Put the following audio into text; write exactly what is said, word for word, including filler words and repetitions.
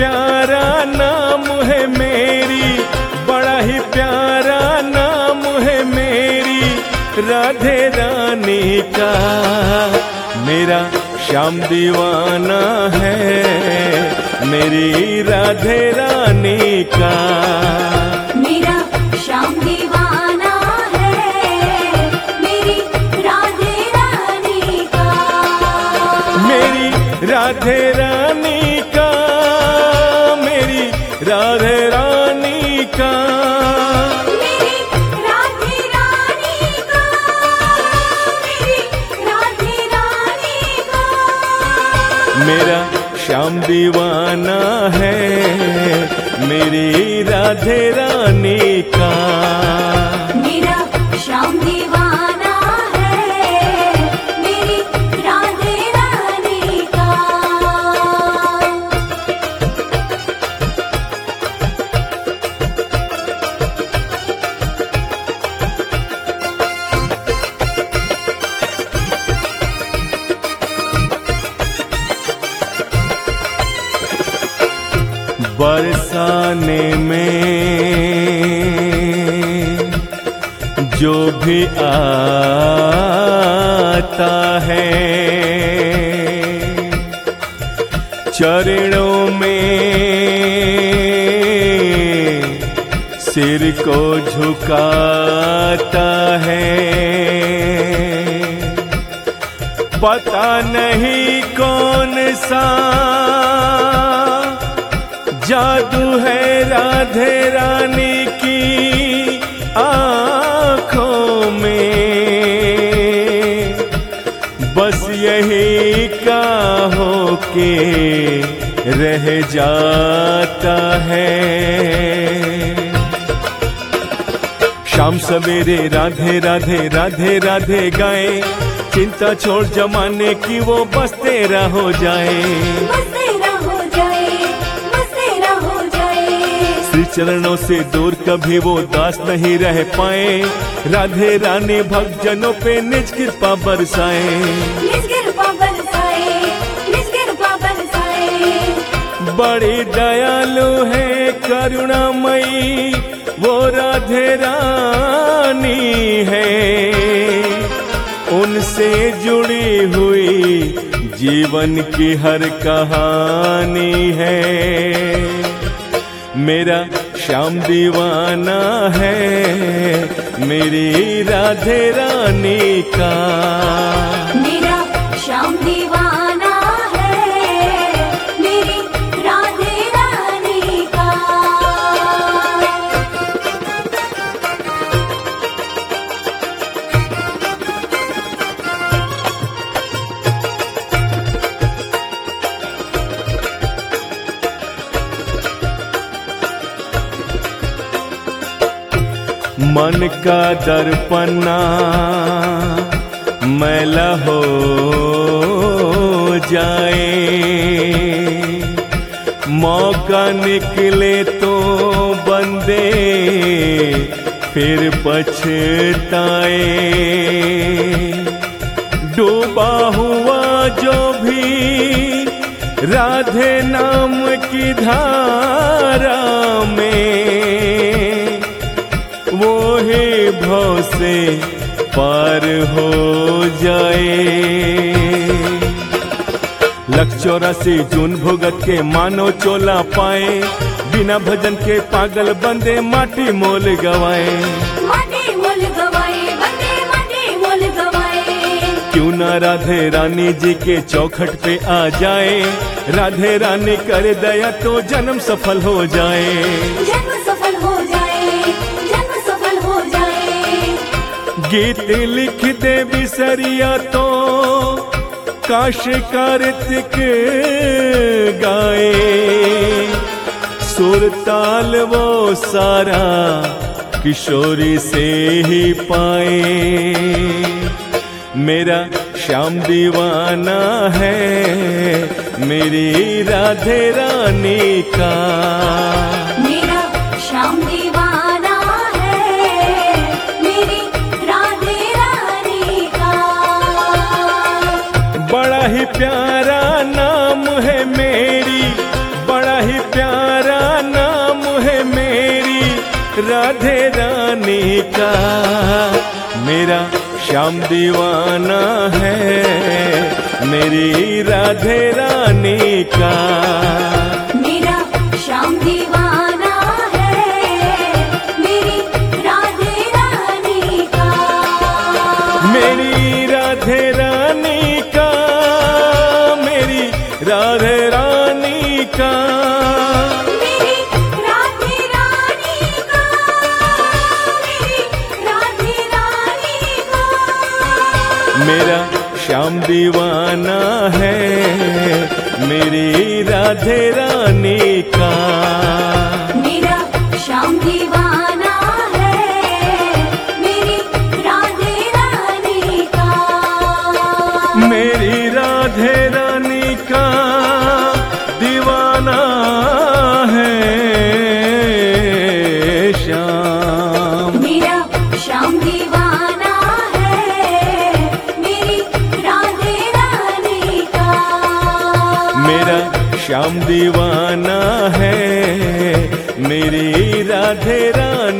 प्यारा नाम है मेरी, बड़ा ही प्यारा नाम है मेरी राधे रानी का। मेरा श्याम दीवाना है मेरी राधे रानी का। मेरा श्याम दीवाना है मेरी राधे रानी का। मेरी राधे रानी का, मेरी राधे रानी का, मेरी राधे रानी का, मेरी राधे रानी का। मेरा श्याम दीवाना है मेरी राधे रानी का। मेरा श्याम दीवाना है मेरी राधे रानी का। बरसाने में जो भी आता है, चरणों में सिर को झुकाता है। पता नहीं कौन सा जादू है राधे रानी की आँखों में, बस यही का होके रह जाता है। शाम सवेरे राधे राधे राधे राधे गाए, चिंता छोड़ जमाने की वो बस तेरा हो जाए। बस तेरा हो जाए, बस तेरा हो जाए। श्री चरणों से दूर कभी वो दास नहीं रह पाए, राधे रानी भक्त जनों पे निज कृपा बरसाए। निज कृपा बरसाए, निज कृपा बरसाए। बड़ी दयालु है करुणामयी वो राधे रानी है, उनसे जुड़ी हुई जीवन की हर कहानी है। मेरा श्याम दीवाना है मेरी राधे रानी का। मेरा श्याम दीवाना है मेरी राधे रानी का। मन का दर्पणा मैला हो जाए, मौका निकले तो बंदे फिर पछताए। डूबा हुआ जो भी राधे नाम की धारा में, वो ही भव से पार हो जाए। लख चौरासी जून भुगत के मानो चोला पाए, बिना भजन के पागल बंदे माटी मोल गवाए। माटी मोल गवाए, बंदे माटी मोल गवाए। क्यों ना राधे रानी जी के चौखट पे आ जाए, राधे रानी करे दया तो जन्म सफल हो जाए। जन्म सफल हो जाए, जन्म सफल हो जाए। गीत लिख दे बिसरिया तो काश कार्तिक गाए, सुर ताल वो सारा किशोरी से ही पाए। मेरा श्याम दीवाना है मेरी राधे रानी का। मेरा श्याम दीवाना है मेरी राधे रानी का। बड़ा ही प्यारा नाम है मेरी, बड़ा ही प्यारा राधे रानी का। मेरा श्याम दीवाना है मेरी राधे रानी का। मेरा श्याम दीवाना है मेरी राधे रानी का। मेरी राधे रानी का, मेरी राधे रानी का। मेरी राधे रानी का, मेरी राधे रानी का। मेरा श्याम दीवाना है मेरी राधे रानी का। मेरा श्याम दीवाना है मेरी राधे रानी का। मेरी राधे रानी का दीवाना है श्याम। मेरा श्याम दीवाना है मेरी राधे रानी का। मेरा श्याम दीवाना है मेरी राधे रानी